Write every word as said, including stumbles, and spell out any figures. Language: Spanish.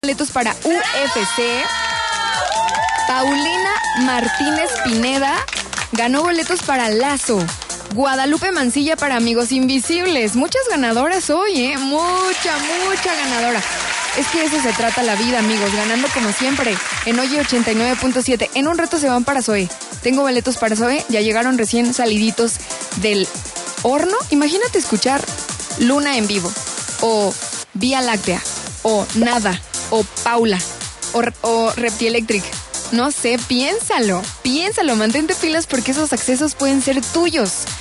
Boletos para U F C. Paulina Martínez Pineda ganó boletos para Lazo. Guadalupe Mancilla para Amigos Invisibles. Muchas ganadoras hoy, ¿eh? Mucha, mucha ganadora. Es que de eso se trata la vida, amigos. Ganando como siempre en Oye ochenta y nueve punto siete. En un rato se van para Zoe. Tengo boletos para Zoe. Ya llegaron recién saliditos del horno. Imagínate escuchar Luna en vivo. O Vía Láctea. O Nada. O Paula. O, o Reptielectric. No sé, piénsalo. Piénsalo. Mantente pilas porque esos accesos pueden ser tuyos.